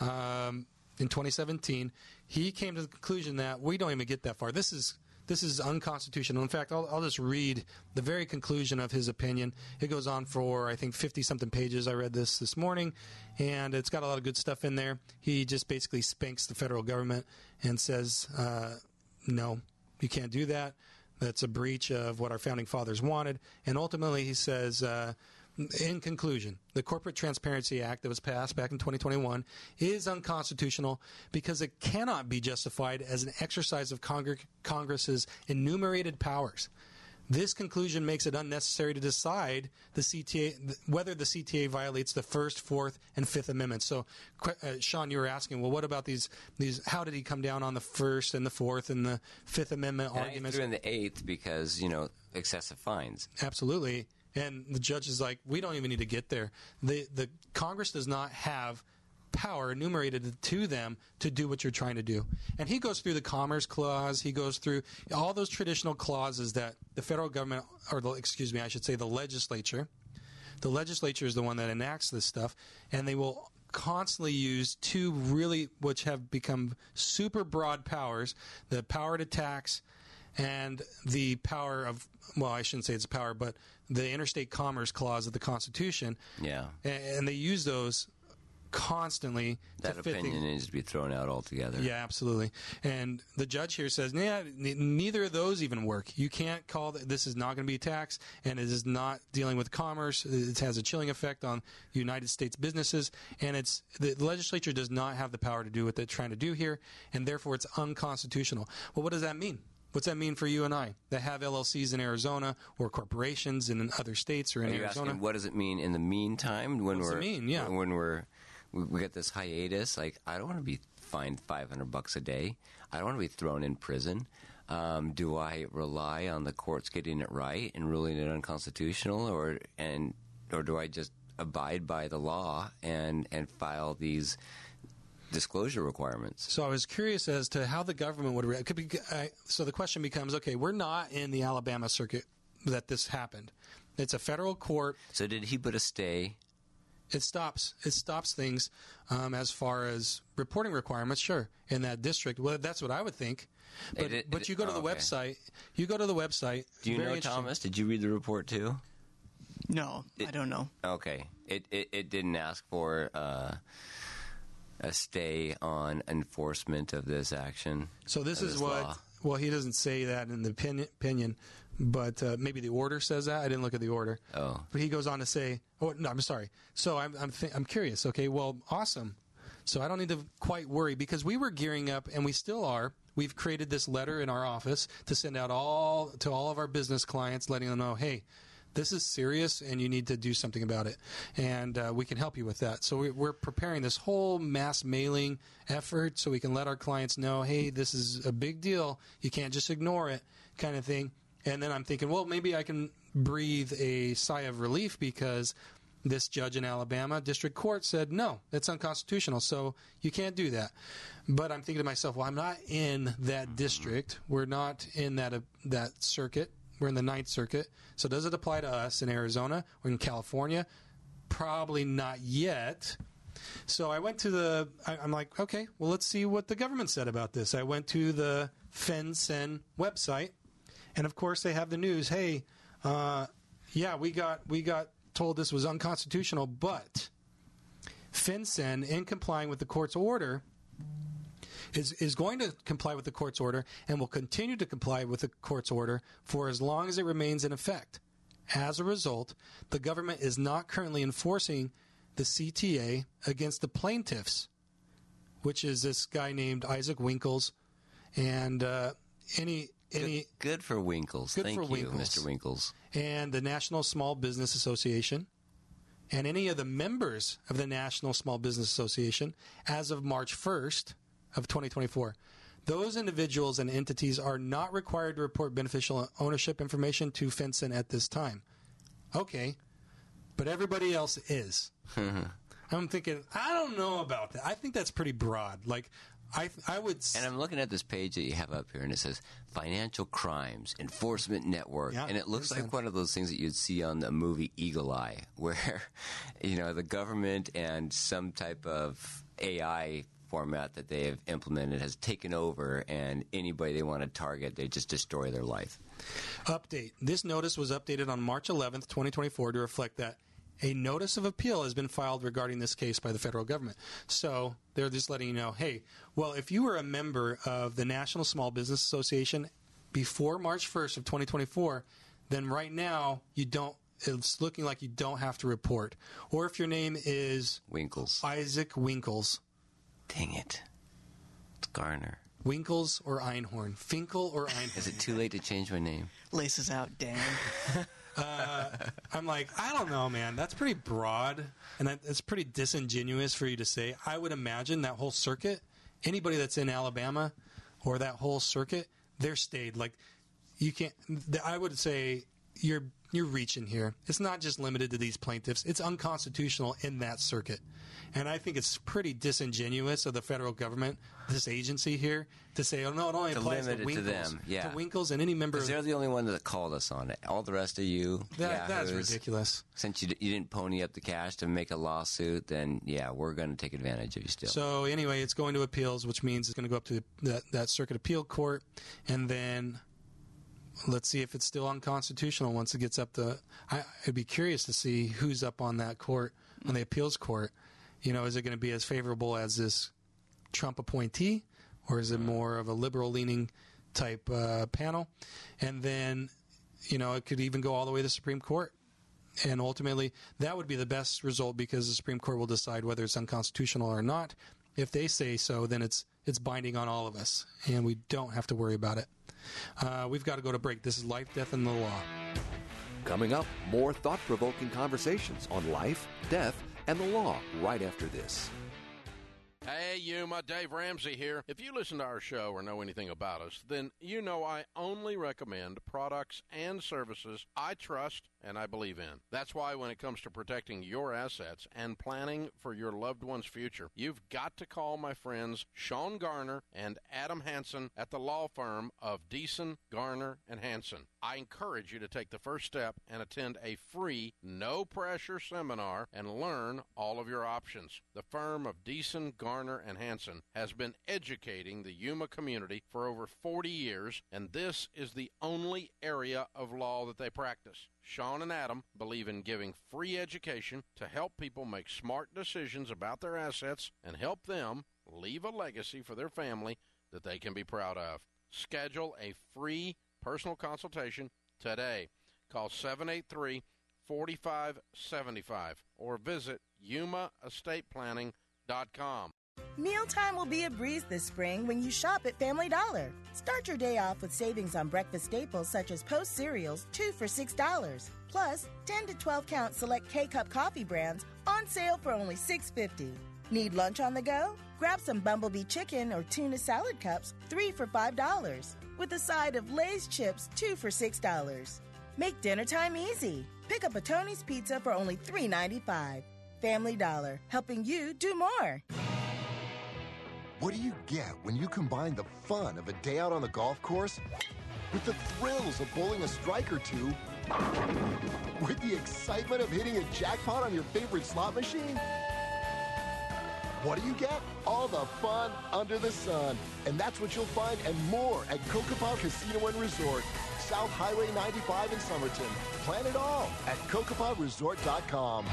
in 2017, he came to the conclusion that we don't even get that far. This is unconstitutional. In fact, I'll just read the very conclusion of his opinion. It goes on for, I think, 50-something pages. I read this morning, and it's got a lot of good stuff in there. He just basically spanks the federal government and says, no, you can't do that. That's a breach of what our founding fathers wanted. And ultimately, he says, in conclusion, the Corporate Transparency Act that was passed back in 2021 is unconstitutional because it cannot be justified as an exercise of Congress's enumerated powers. This conclusion makes it unnecessary to decide the CTA whether the CTA violates the First, Fourth, and Fifth Amendments. So, Sean, you were asking, well, what about these? How did he come down on the First and the Fourth and the Fifth Amendment arguments? I threw in the Eighth because excessive fines. Absolutely, and the judge is like, we don't even need to get there. The Congress does not have power enumerated to them to do what you're trying to do. And he goes through the Commerce Clause. He goes through all those traditional clauses that the federal government, the legislature. The legislature is the one that enacts this stuff, and they will constantly use two which have become super broad powers, the power to tax and the power of, well, I shouldn't say it's a power, but the Interstate Commerce Clause of the Constitution. Yeah. And they use those constantly. That opinion needs to be thrown out altogether. Yeah, absolutely. And the judge here says, neither of those even work. You can't call this is not going to be a tax, and it is not dealing with commerce. It has a chilling effect on United States businesses, and the legislature does not have the power to do what they're trying to do here, and therefore it's unconstitutional. Well, what does that mean? What's that mean for you and I that have LLCs in Arizona or corporations in other states or in Arizona? Asking, what does it mean in the meantime when we get this hiatus? Like, I don't want to be fined $500 a day. I don't want to be thrown in prison. Do I rely on the courts getting it right and ruling it unconstitutional, or do I just abide by the law and file these disclosure requirements? So I was curious as to how the government would react. So the question becomes, okay, we're not in the Alabama circuit that this happened. It's a federal court. So did he put a stay? It stops things as far as reporting requirements, sure, in that district. Well, that's what I would think. But you go to the website. You go to the website. Do you know, Thomas? Did you read the report too? No, I don't know. Okay. It didn't ask for a stay on enforcement of this action. So this is what law. Well, he doesn't say that in the opinion, but maybe the order says that. I didn't look at the order. Oh. But he goes on to say, oh, no, I'm sorry. So I'm curious. Okay, well, awesome. So I don't need to quite worry because we were gearing up, and we still are. We've created this letter in our office to send out to all of our business clients, letting them know, hey, this is serious, and you need to do something about it. And we can help you with that. So we're preparing this whole mass mailing effort so we can let our clients know, hey, this is a big deal. You can't just ignore it, kind of thing. And then I'm thinking, well, maybe I can breathe a sigh of relief because this judge in Alabama district court said, no, that's unconstitutional, so you can't do that. But I'm thinking to myself, well, I'm not in that district. We're not in that circuit. We're in the Ninth Circuit. So does it apply to us in Arizona or in California? Probably not yet. So I went to I'm like, okay, well, let's see what the government said about this. I went to the FinCEN website, and of course they have the news. Hey, we got told this was unconstitutional, but FinCEN, in complying with the court's order, is going to comply with the court's order and will continue to comply with the court's order for as long as it remains in effect. As a result, the government is not currently enforcing the CTA against the plaintiffs, which is this guy named Isaac Winkles, and good for Winkles. Thank you, Mr. Winkles. And the National Small Business Association, and any of the members of the National Small Business Association as of March 1st of 2024. Those individuals and entities are not required to report beneficial ownership information to FinCEN at this time. Okay, but everybody else is. I'm thinking, I don't know about that. I think that's pretty broad. Like, I would... And I'm looking at this page that you have up here, and it says Financial Crimes Enforcement Network. Yeah, and it looks like one of those things that you'd see on the movie Eagle Eye, where, the government and some type of AI format that they have implemented has taken over, and anybody they want to target, they just destroy their life. Update. This notice was updated on March 11th, 2024 to reflect that a notice of appeal has been filed regarding this case by the federal government. So they're just letting you know, hey, well, if you were a member of the National Small Business Association before March 1st of 2024, then right now it's looking like you don't have to report. Or if your name is Winkles, Isaac Winkles. Dang it. It's Garner. Winkles or Einhorn? Finkel or Einhorn? Is it too late to change my name? Laces out, Dan. I'm like, I don't know, man. That's pretty broad, and it's pretty disingenuous for you to say. I would imagine that whole circuit, anybody that's in Alabama or that whole circuit, they're stayed. Like, you can't. I would say you're reaching here. It's not just limited to these plaintiffs. It's unconstitutional in that circuit. And I think it's pretty disingenuous of the federal government, this agency here, to say, oh, no, it only applies to Winkles. To them, yeah. To Winkles and any member. Because they're the only one that called us on it. All the rest of you, that's ridiculous. Since you didn't pony up the cash to make a lawsuit, then, yeah, we're going to take advantage of you still. So, anyway, it's going to appeals, which means it's going to go up to that circuit appeal court, and then let's see if it's still unconstitutional once it gets up to. I'd be curious to see who's up on that court, on the appeals court. You know, is it going to be as favorable as this Trump appointee, or is it more of a liberal-leaning type panel? And then, you know, it could even go all the way to the Supreme Court. And ultimately, that would be the best result because the Supreme Court will decide whether it's unconstitutional or not. If they say so, then it's binding on all of us, and we don't have to worry about it. We've got to go to break. This is Life, Death, and the Law. Coming up, more thought-provoking conversations on life, death, and the law right after this. Hey, Yuma, Dave Ramsey here. If you listen to our show or know anything about us, then you know I only recommend products and services I trust and I believe in. That's why when it comes to protecting your assets and planning for your loved one's future, you've got to call my friends Sean Garner and Adam Hansen at the law firm of Deason, Garner, and Hansen. I encourage you to take the first step and attend a free, no-pressure seminar and learn all of your options. The firm of Deason, Garner, and Hansen has been educating the Yuma community for over 40 years, and this is the only area of law that they practice. Sean and Adam believe in giving free education to help people make smart decisions about their assets and help them leave a legacy for their family that they can be proud of. Schedule a free personal consultation today. Call 783-4575 or visit yumaestateplanning.com. Mealtime will be a breeze this spring when you shop at Family Dollar. Start your day off with savings on breakfast staples such as Post cereals, 2 for $6. Plus, 10 to 12 count select K-Cup coffee brands on sale for only $6.50. Need lunch on the go? Grab some Bumblebee chicken or tuna salad cups, 3 for $5. With a side of Lay's chips, 2 for $6. Make dinner time easy. Pick up a Tony's Pizza for only $3.95. Family Dollar, helping you do more. What do you get when you combine the fun of a day out on the golf course with the thrills of bowling a strike or two with the excitement of hitting a jackpot on your favorite slot machine? What do you get? All the fun under the sun. And that's what you'll find and more at Kokopah Casino and Resort, South Highway 95 in Somerton. Plan it all at CokopahResort.com.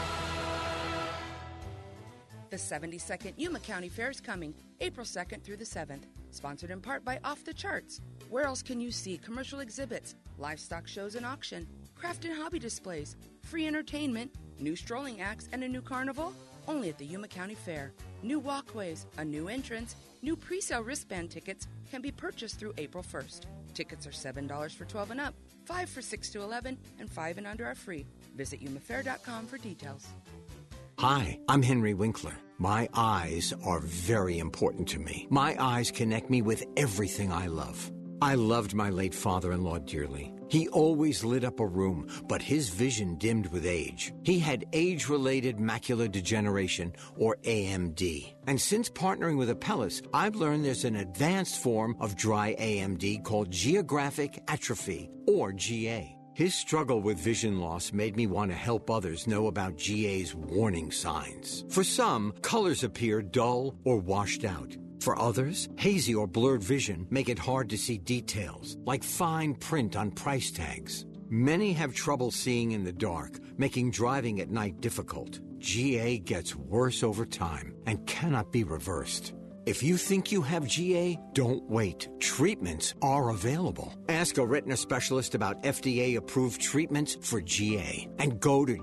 The 72nd Yuma County Fair is coming, April 2nd through the 7th. Sponsored in part by Off the Charts. Where else can you see commercial exhibits, livestock shows and auction, craft and hobby displays, free entertainment, new strolling acts, and a new carnival? Only at the Yuma County Fair. New walkways, a new entrance, new pre-sale wristband tickets can be purchased through April 1st. Tickets are $7 for 12 and up, $5 for 6 to 11, and 5 and under are free. Visit yumafair.com for details. Hi, I'm Henry Winkler. My eyes are very important to me. My eyes connect me with everything I love. I loved my late father-in-law dearly. He always lit up a room, but his vision dimmed with age. He had age-related macular degeneration, or AMD. And since partnering with Apellis, I've learned there's an advanced form of dry AMD called geographic atrophy, or GA. His struggle with vision loss made me want to help others know about GA's warning signs. For some, colors appear dull or washed out. For others, hazy or blurred vision make it hard to see details, like fine print on price tags. Many have trouble seeing in the dark, making driving at night difficult. GA gets worse over time and cannot be reversed. If you think you have GA, don't wait. Treatments are available. Ask a retina specialist about FDA-approved treatments for GA and go to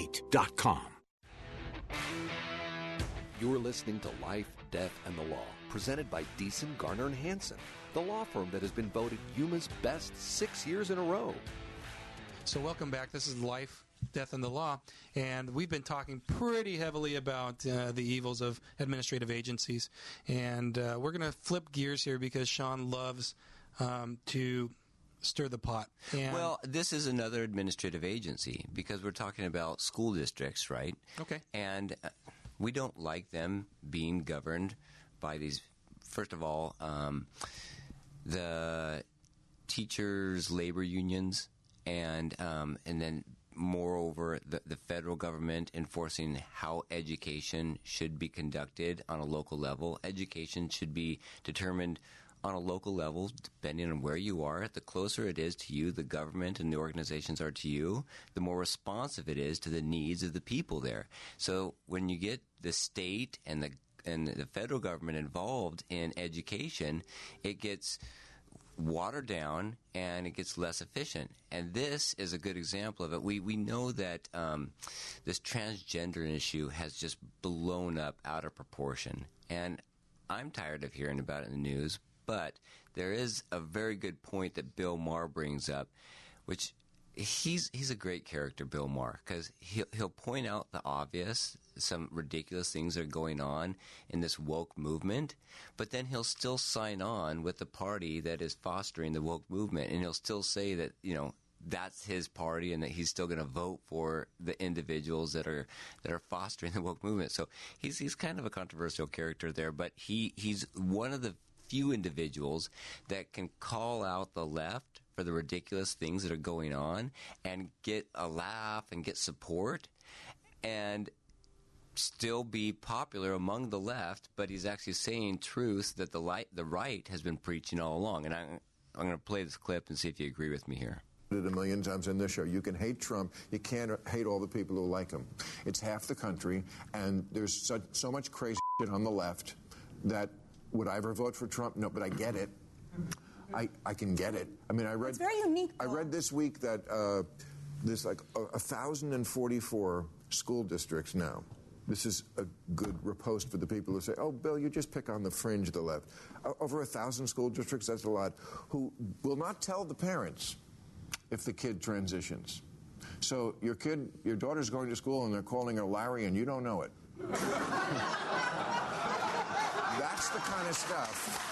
GAWon'tWait.com. You're listening to Life, Death, and the Law, presented by Deason, Garner, and Hansen, the law firm that has been voted Yuma's best 6 years in a row. So welcome back. This is Life, Death, and the Law, and we've been talking pretty heavily about the evils of administrative agencies, and we're going to flip gears here because Sean loves to stir the pot. And well, this is another administrative agency because we're talking about school districts, right? Okay. And we don't like them being governed by these, first of all, the teachers' labor unions, and then moreover, the federal government enforcing how education should be conducted on a local level. Education should be determined on a local level, depending on where you are. The closer it is to you, the government and the organizations are to you, the more responsive it is to the needs of the people there. So when you get the state and the federal government involved in education, it gets watered down and it gets less efficient. And this is a good example of it. We know that this transgender issue has just blown up out of proportion. And I'm tired of hearing about it in the news, but there is a very good point that Bill Maher brings up, which he's a great character, Bill Maher, because he'll point out the obvious, some ridiculous things are going on in this woke movement, but then he'll still sign on with the party that is fostering the woke movement, and he'll still say that, you know, that's his party and that he's still going to vote for the individuals that are fostering the woke movement. So he's kind of a controversial character there, but he's one of the few individuals that can call out the left for the ridiculous things that are going on and get a laugh and get support and still be popular among the left, but he's actually saying truth that the right has been preaching all along. And I'm going to play this clip and see if you agree with me here. A million times in this show. You can hate Trump. You can't hate all the people who like him. It's half the country, and there's so much crazy shit on the left that would I ever vote for Trump? No, but I get it. I can get it. I mean, I read. It's very unique. I read this week that there's like 1,044 school districts now. This is a good riposte for the people who say, "Oh, Bill, you just pick on the fringe of the left." Over 1,000 school districts, that's a lot. Who will not tell the parents if the kid transitions. So your daughter's going to school and they're calling her Larry and you don't know it. That's the kind of stuff.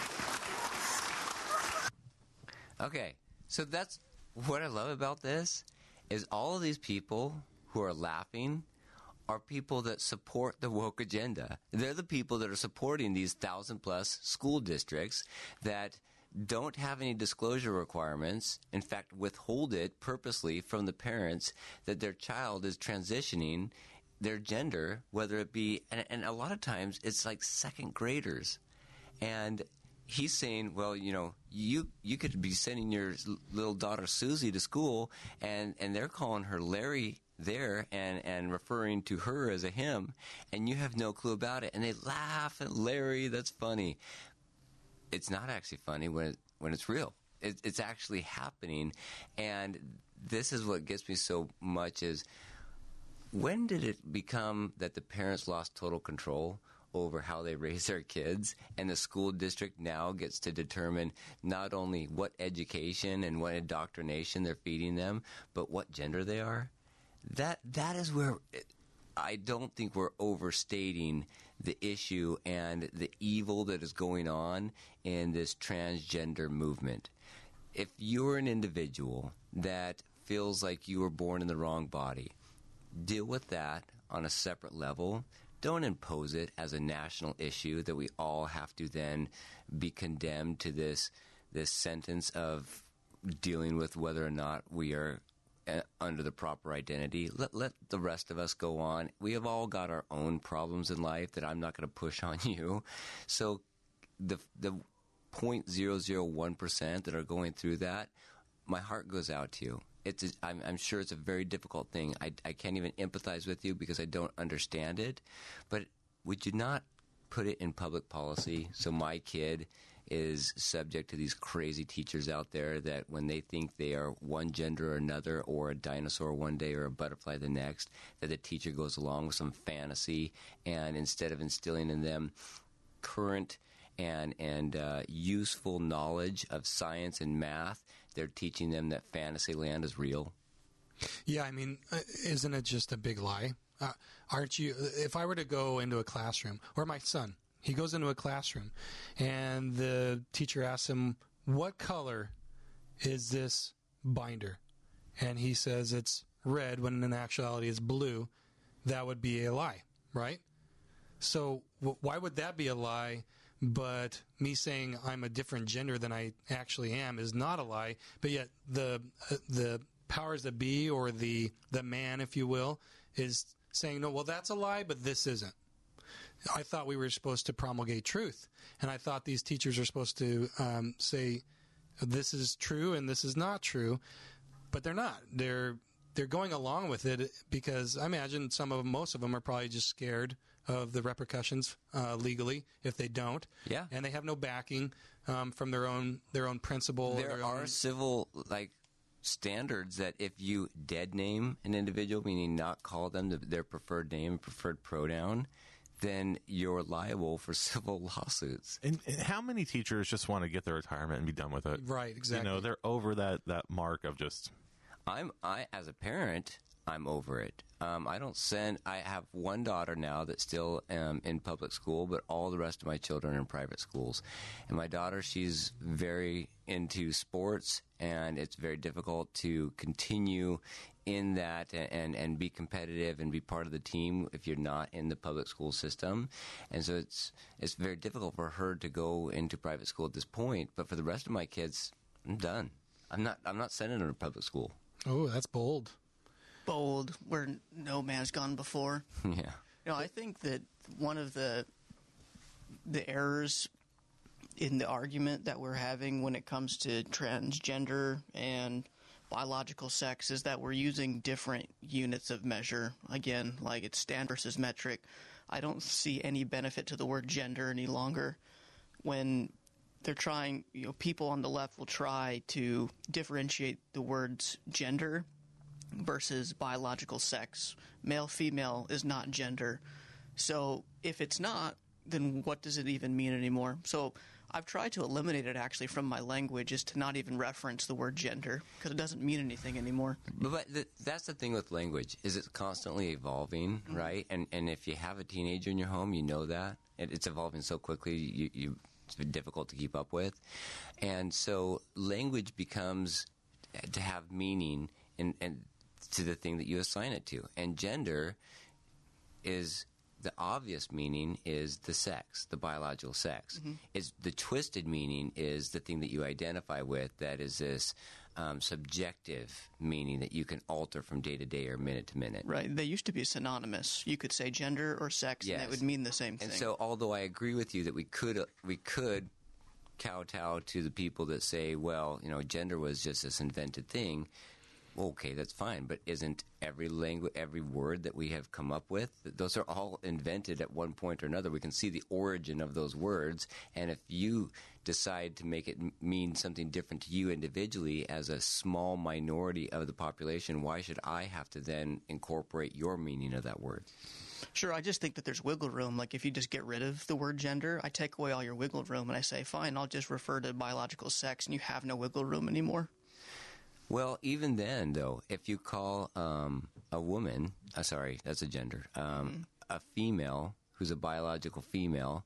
Okay, so that's what I love about this is all of these people who are laughing are people that support the woke agenda. They're the people that are supporting these 1,000+ school districts that don't have any disclosure requirements, in fact, withhold it purposely from the parents that their child is transitioning their gender, whether it be, and a lot of times it's like second graders. And he's saying, well, you know, you could be sending your little daughter Susie to school, and they're calling her Larry there and referring to her as a him, and you have no clue about it. And they laugh at Larry, that's funny. It's not actually funny when it's real. It's actually happening, and this is what gets me so much is when did it become that the parents lost total control over how they raise their kids, and the school district now gets to determine not only what education and what indoctrination they're feeding them, but what gender they are? That is where I don't think we're overstating the issue and the evil that is going on in this transgender movement. If you're an individual that feels like you were born in the wrong body, deal with that on a separate level. Don't impose it as a national issue that we all have to then be condemned to this sentence of dealing with whether or not we are under the proper identity. Let the rest of us go on. We have all got our own problems in life that I'm not going to push on you. So the 0.001% that are going through that, my heart goes out to you. I'm sure it's a very difficult thing. I can't even empathize with you because I don't understand it. But would you not put it in public policy so my kid is subject to these crazy teachers out there that when they think they are one gender or another, or a dinosaur one day or a butterfly the next, that the teacher goes along with some fantasy, and instead of instilling in them current and useful knowledge of science and math, they're teaching them that Fantasyland is real. Yeah, I mean, isn't it just a big lie? Aren't you? If I were to go into a classroom, or my son, he goes into a classroom, and the teacher asks him, "What color is this binder?" And he says it's red, when in actuality it's blue. That would be a lie, right? So why would that be a lie? But me saying I'm a different gender than I actually am is not a lie. But yet the powers that be, or the man, if you will, is saying, no, well, that's a lie, but this isn't. I thought we were supposed to promulgate truth, and I thought these teachers are supposed to say this is true and this is not true, but they're not. They're going along with it because I imagine most of them are probably just scared of the repercussions legally if they don't. Yeah, and they have no backing from their own principal. There are civil standards that if you dead name an individual, meaning not call them their preferred name, preferred pronoun, then you're liable for civil lawsuits. And how many teachers just want to get their retirement and be done with it? Right, exactly. You know, they're over that mark of just... I as a parent, I'm over it. I have one daughter now that's still in public school, but all the rest of my children are in private schools. And my daughter, she's very into sports, and it's very difficult to continue in that and be competitive and be part of the team if you're not in the public school system. And so it's very difficult for her to go into private school at this point. But for the rest of my kids, I'm done. I'm not sending them to public school. Oh, that's bold. Bold, where no man's gone before. Yeah. I think that one of the errors in the argument that we're having when it comes to transgender and biological sex is that we're using different units of measure. Again, like it's stand versus metric. I don't see any benefit to the word gender any longer when they're trying, people on the left will try to differentiate the words gender versus biological sex. Male, female is not gender. So if it's not, then what does it even mean anymore? So I've tried to eliminate it actually from my language, is to not even reference the word gender because it doesn't mean anything anymore. But that's the thing with language, is it's constantly evolving, right? And if you have a teenager in your home, you know that. It's evolving so quickly, it's difficult to keep up with. And so language becomes to have meaning and to the thing that you assign it to. And gender is... the obvious meaning is the sex, the biological sex. Mm-hmm. Is the twisted meaning is the thing that you identify with, that is this subjective meaning that you can alter from day to day or minute to minute. Right. They used to be synonymous. You could say gender or sex, yes, and that would mean the same thing. And so, although I agree with you that we could kowtow to the people that say, well, gender was just this invented thing. Okay, that's fine, but isn't every language, every word that we have come up with, those are all invented at one point or another. We can see the origin of those words, and if you decide to make it mean something different to you individually as a small minority of the population, why should I have to then incorporate your meaning of that word? Sure, I just think that there's wiggle room. Like if you just get rid of the word gender, I take away all your wiggle room, and I say, fine, I'll just refer to biological sex, and you have no wiggle room anymore. Well, even then, though, if you call a woman, sorry, that's a gender, a female who's a biological female,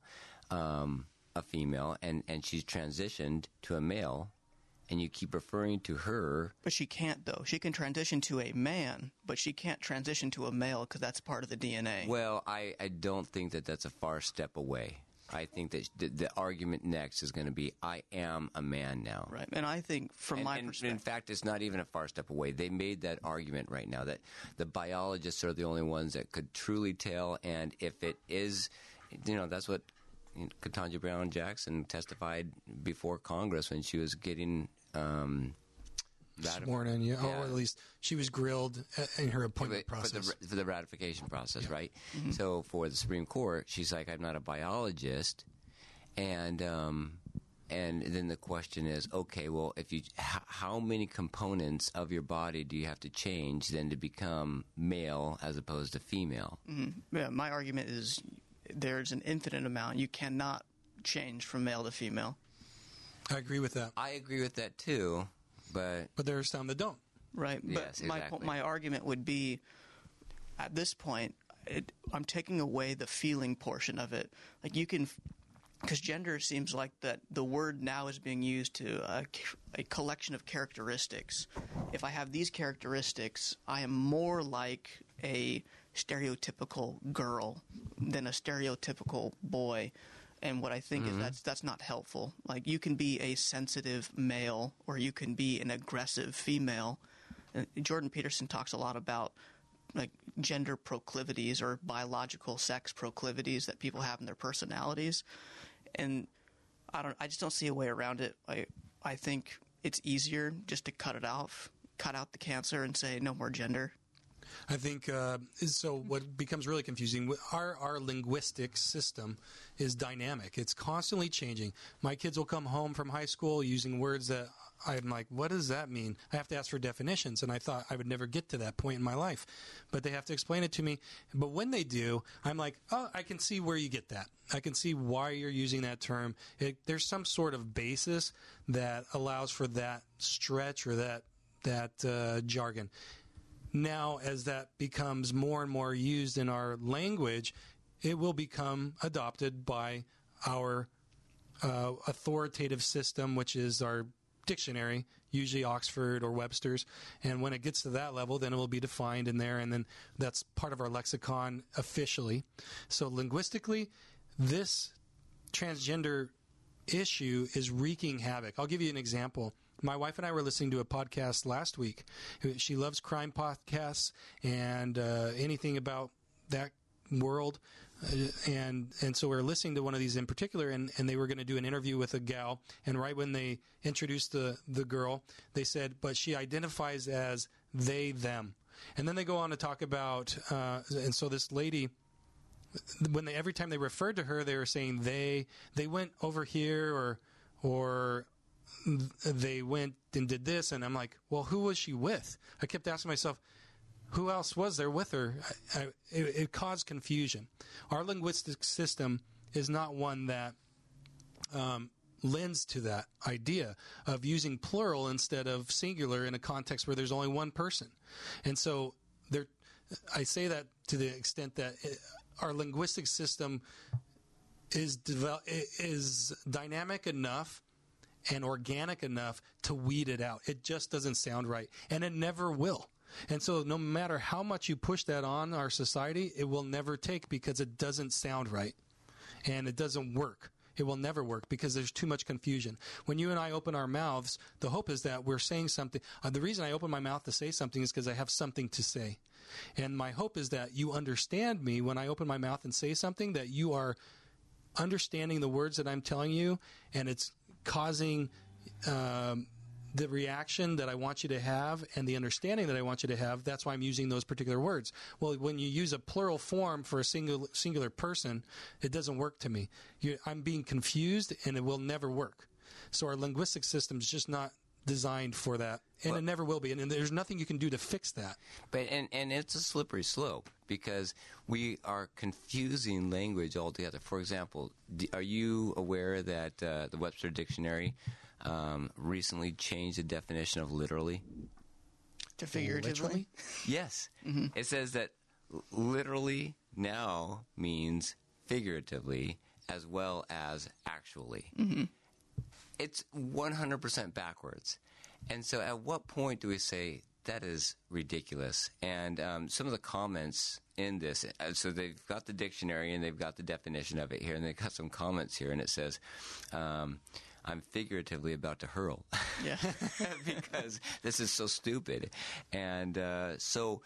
a female, and she's transitioned to a male, and you keep referring to her. But she can't, though. She can transition to a man, but she can't transition to a male because that's part of the DNA. Well, I don't think that that's a far step away. I think that the argument next is going to be, I am a man now. Right. And I think from my perspective... In fact, it's not even a far step away. They made that argument right now, that the biologists are the only ones that could truly tell. And if it is, that's what Ketanji Brown Jackson testified before Congress when she was getting... sworn in, or at least she was grilled in her appointment process. For the ratification process, right? Mm-hmm. So for the Supreme Court, she's like, I'm not a biologist. And then the question is, okay, well, how many components of your body do you have to change then to become male as opposed to female? Mm-hmm. Yeah, my argument is there's an infinite amount. You cannot changed from male to female. I agree with that. I agree with that too, but there are some that don't. Right. Yes, but exactly. my argument would be, at this point, I'm taking away the feeling portion of it. Like you can, because gender seems like that the word now is being used to a collection of characteristics. If I have these characteristics, I am more like a stereotypical girl than a stereotypical boy. And what I think is that's not helpful. Like you can be a sensitive male or you can be an aggressive female. Jordan Peterson talks a lot about like gender proclivities or biological sex proclivities that people have in their personalities. And I just don't see a way around it. I think it's easier just to cut out the cancer and say no more gender. I think so. What becomes really confusing, our linguistic system is dynamic. It's constantly changing. My kids will come home from high school using words that I'm like, what does that mean? I have to ask for definitions, and I thought I would never get to that point in my life. But they have to explain it to me. But when they do, I'm like, oh, I can see where you get that. I can see why you're using that term. There's some sort of basis that allows for that stretch or that jargon. Now, as that becomes more and more used in our language, it will become adopted by our authoritative system, which is our dictionary, usually Oxford or Webster's. And when it gets to that level, then it will be defined in there, and then that's part of our lexicon officially. So linguistically, this transgender issue is wreaking havoc. I'll give you an example. My wife and I were listening to a podcast last week. She loves crime podcasts and anything about that world. And so we were listening to one of these in particular, and they were going to do an interview with a gal. And right when they introduced the girl, they said, but she identifies as they, them. And then they go on to talk about, and so this lady, every time they referred to her, they were saying they went over here or they went and did this, and I'm like, well, who was she with? I kept asking myself, who else was there with her? It caused confusion. Our linguistic system is not one that lends to that idea of using plural instead of singular in a context where there's only one person. And so I say that to the extent that our linguistic system is dynamic enough and organic enough to weed it out. It just doesn't sound right, and it never will. And so no matter how much you push that on our society, it will never take because it doesn't sound right, and it doesn't work. It will never work because there's too much confusion. When you and I open our mouths, the hope is that we're saying something. The reason I open my mouth to say something is because I have something to say. And my hope is that you understand me when I open my mouth and say something, that you are understanding the words that I'm telling you, and it's causing the reaction that I want you to have and the understanding that I want you to have. That's why I'm using those particular words. Well, when you use a plural form for a singular person, it doesn't work to me. I'm being confused, and it will never work. So our linguistic system is just not designed for that, and it never will be. And there's nothing you can do to fix that. But and it's a slippery slope because we are confusing language altogether. For example, are you aware that the Webster Dictionary recently changed the definition of literally to figuratively? Yes. Mm-hmm. It says that literally now means figuratively as well as actually. Mm-hmm. It's 100% backwards. And so at what point do we say, that is ridiculous? And some of the comments in this, so they've got the dictionary and they've got the definition of it here, and they've got some comments here, and it says, I'm figuratively about to hurl. Yeah. Because this is so stupid. And so,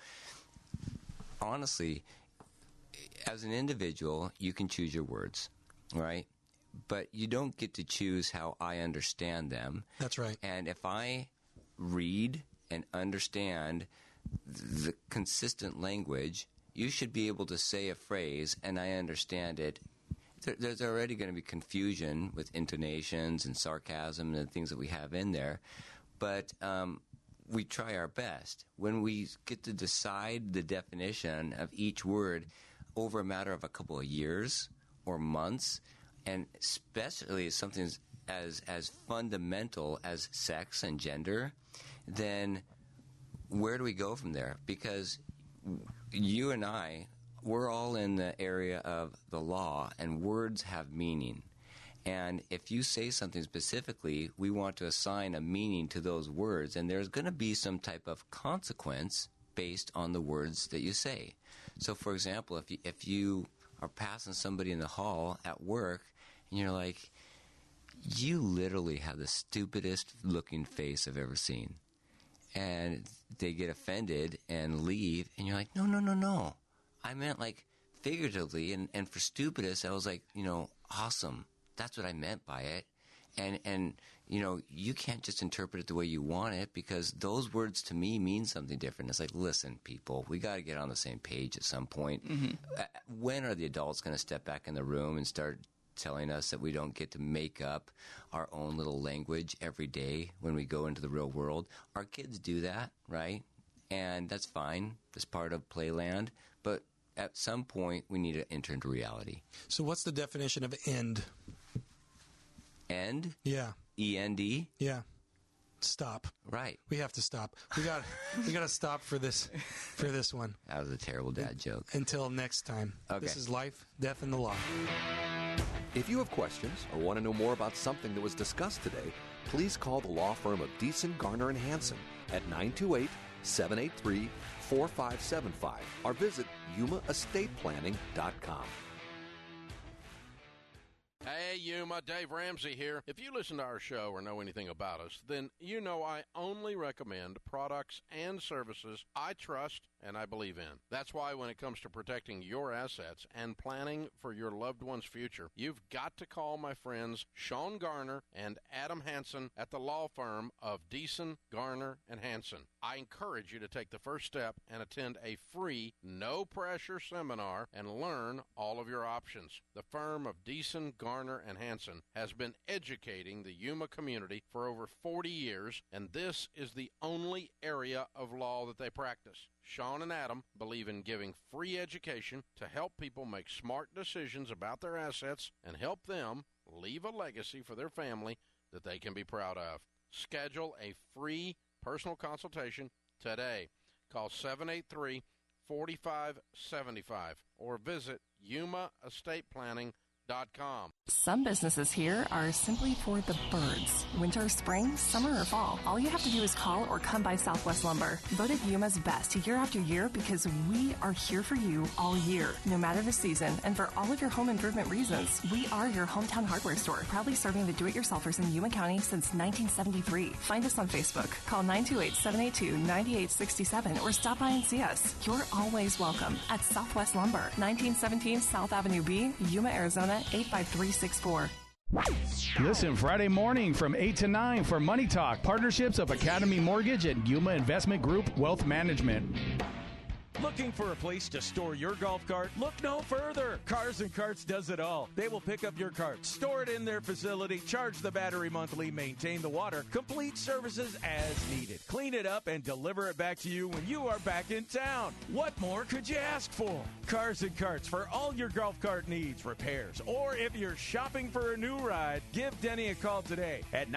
honestly, as an individual, you can choose your words, right? But you don't get to choose how I understand them. That's right. And if I read and understand the consistent language, you should be able to say a phrase and I understand it. There's already going to be confusion with intonations and sarcasm and the things that we have in there. But we try our best. When we get to decide the definition of each word over a matter of a couple of years or months, and especially something as fundamental as sex and gender, then where do we go from there? Because you and I, we're all in the area of the law, and words have meaning. And if you say something specifically, we want to assign a meaning to those words, and there's going to be some type of consequence based on the words that you say. So, for example, if you are passing somebody in the hall at work, and you're like, you literally have the stupidest looking face I've ever seen. And they get offended and leave, and you're like, no. I meant like figuratively, and for stupidest, I was like, awesome. That's what I meant by it. And you can't just interpret it the way you want it, because those words to me mean something different. It's like, listen, people, we got to get on the same page at some point. Mm-hmm. When are the adults going to step back in the room and start telling us that we don't get to make up our own little language every day when we go into the real world? Our kids do that, right? And that's fine. That's part of playland. But at some point, we need to enter into reality. So what's the definition of end? End? Yeah. E-N-D? Yeah. Stop. Right. We have to stop. We got to stop for this one. That was a terrible dad joke. Until next time. Okay. This is Life, Death, and the Law. If you have questions or want to know more about something that was discussed today, please call the law firm of Deason, Garner, and Hansen at 928-783-4575 or visit yumaestateplanning.com. Hey, Yuma, Dave Ramsey here. If you listen to our show or know anything about us, then you know I only recommend products and services I trust and I believe in. That's why when it comes to protecting your assets and planning for your loved one's future, you've got to call my friends Sean Garner and Adam Hansen at the law firm of Deason, Garner, and Hansen. I encourage you to take the first step and attend a free, no-pressure seminar and learn all of your options. The firm of Deason, Garner, and Hansen has been educating the Yuma community for over 40 years, and this is the only area of law that they practice. Sean and Adam believe in giving free education to help people make smart decisions about their assets and help them leave a legacy for their family that they can be proud of. Schedule a free personal consultation today. Call 783-4575 or visit yumaestateplanning.com. Some businesses here are simply for the birds. Winter, spring, summer, or fall. All you have to do is call or come by Southwest Lumber. Voted Yuma's best year after year because we are here for you all year, no matter the season. And for all of your home improvement reasons, we are your hometown hardware store, proudly serving the do-it-yourselfers in Yuma County since 1973. Find us on Facebook. Call 928-782-9867 or stop by and see us. You're always welcome at Southwest Lumber, 1917 South Avenue B, Yuma, Arizona, 85364. Listen Friday morning from 8 to 9 for Money Talk, partnerships of Academy Mortgage and Yuma Investment Group Wealth Management. Looking for a place to store your golf cart? Look no further. Cars and Carts does it all. They will pick up your cart, store it in their facility, charge the battery monthly, maintain the water, complete services as needed, clean it up, and deliver it back to you when you are back in town. What more could you ask for? Cars and Carts for all your golf cart needs, repairs, or if you're shopping for a new ride, give Denny a call today at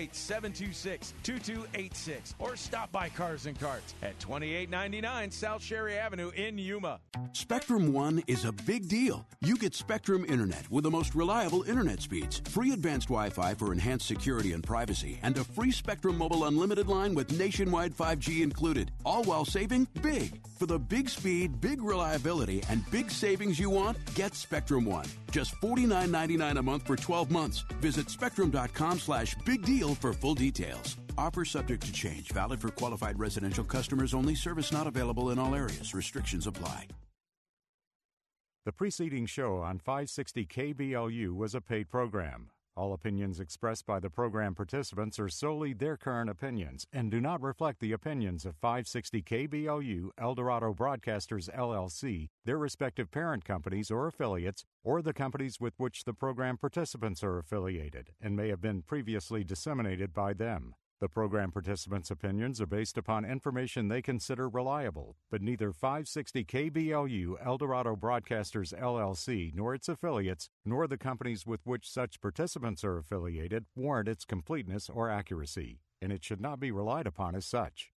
928-726-2286 or stop by Cars and Carts at 2899 South Sherry Avenue in Yuma. Spectrum One is a big deal. You get Spectrum Internet with the most reliable internet speeds, free advanced Wi-Fi for enhanced security and privacy, and a free Spectrum Mobile Unlimited line with nationwide 5G included, all while saving big. For the big speed, big reliability, and big savings you want, get Spectrum One. Just $49.99 a month for 12 months. Visit spectrum.com/big deal for full details. Offer subject to change. Valid for qualified residential customers only. Service not available in all areas. Restrictions apply. The preceding show on 560 KBLU was a paid program. All opinions expressed by the program participants are solely their current opinions and do not reflect the opinions of 560 KBLU, Eldorado Broadcasters, LLC, their respective parent companies or affiliates, or the companies with which the program participants are affiliated and may have been previously disseminated by them. The program participants' opinions are based upon information they consider reliable, but neither 560 KBLU Eldorado Broadcasters LLC nor its affiliates, nor the companies with which such participants are affiliated, warrant its completeness or accuracy, and it should not be relied upon as such.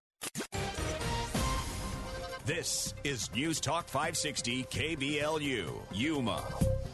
This is News Talk 560 KBLU, Yuma.